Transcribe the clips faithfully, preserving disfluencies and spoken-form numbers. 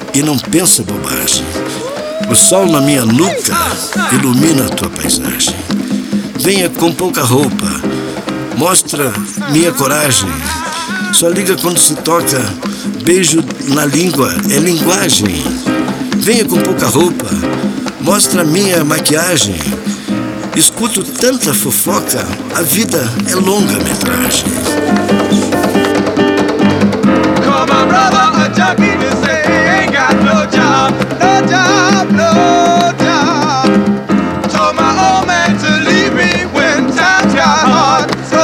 e não pensa bobagem. O sol na minha nuca ilumina a tua paisagem. Venha com pouca roupa, mostra minha coragem. Só liga quando se toca, beijo na língua é linguagem. Venha com pouca roupa, mostra minha maquiagem. Escuto tanta fofoca, a vida é longa-metragem. Call my brother a junkie to say he ain't got no job, no job, no job. Told my old man to leave me when times got hard, so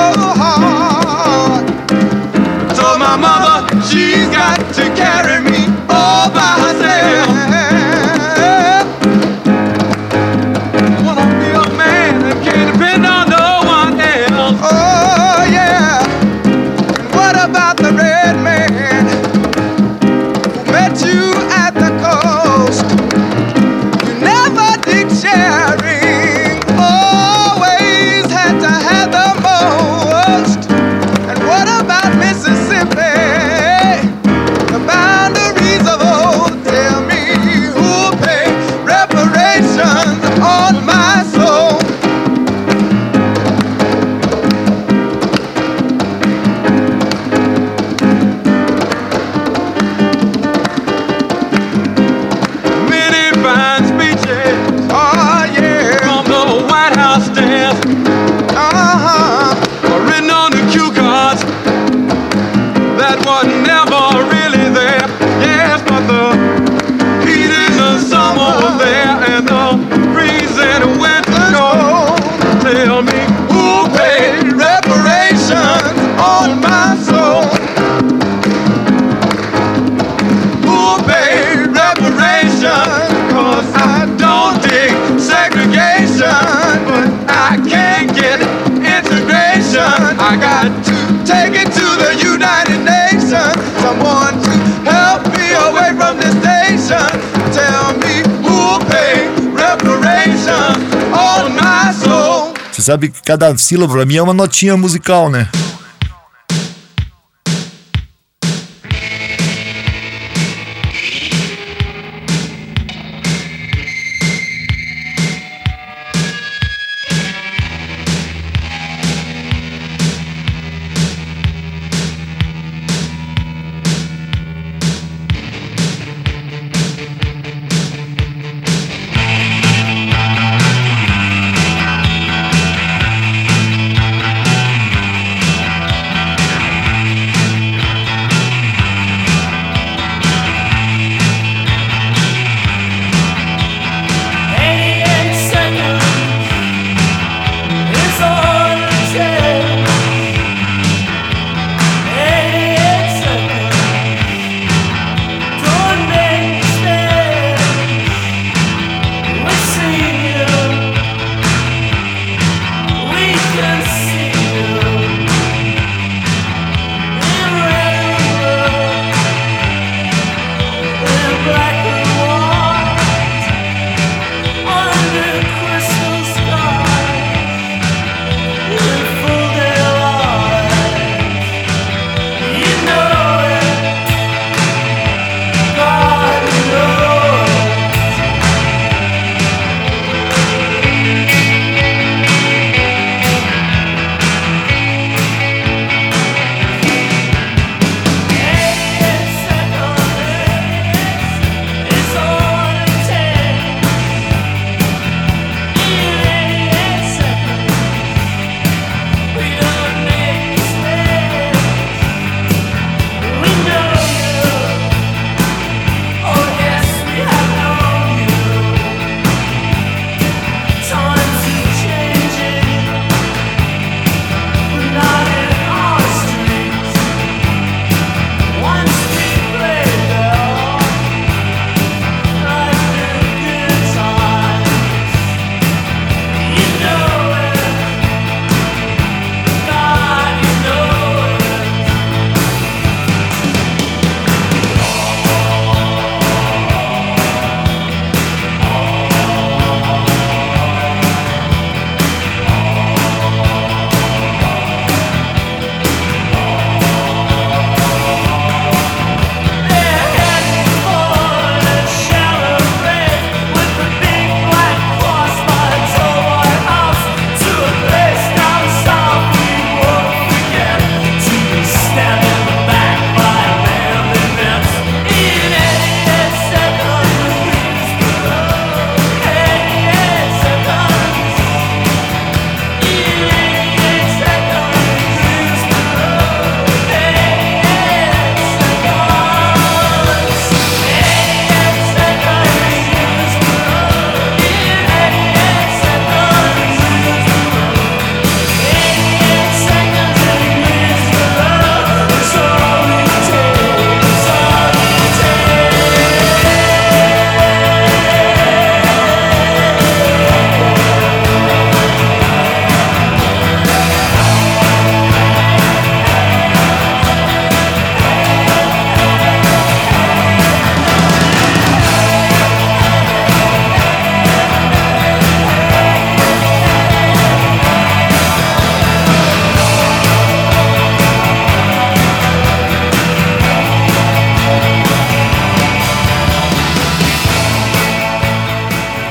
hard. Told my mother she's got to carry me all by herself. Wanna be a man that can't depend on no one else. Oh yeah. And what about the red man who met you at the coast? You never did sharing, always had to have the most. And what about Mississippi? The boundaries of old. Tell me who'll pay reparations on my soul. Many fine speeches, oh yeah, from the White House stairs, uh-huh, were written on the cue cards that was never really there. Yes, but the heat in the summer was there and the breeze in the winter cold. Tell me who paid reparations on my soul? Who paid reparations? Cause I don't dig segregation, but I can't get integration. I got to take it to the United Nations. Someone to help me away from this station. Tell me who paid reparations on my soul. Você sabe que cada sílaba pra mim é uma notinha musical, né?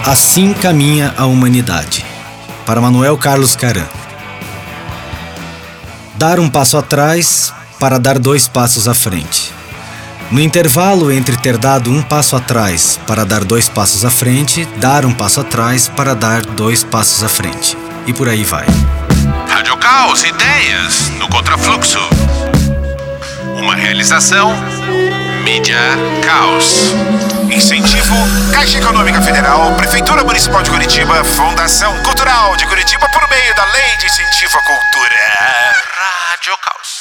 Assim caminha a humanidade. Para Manuel Carlos Caram. Dar um passo atrás para dar dois passos à frente. No intervalo entre ter dado um passo atrás para dar dois passos à frente, dar um passo atrás para dar dois passos à frente. E por aí vai. Rádio Caos, ideias no contrafluxo. Uma realização Mídia Caos. Incentivo Caixa Econômica Federal, Prefeitura Municipal de Curitiba, Fundação Cultural de Curitiba por meio da Lei de Incentivo à Cultura. Rádio Caos.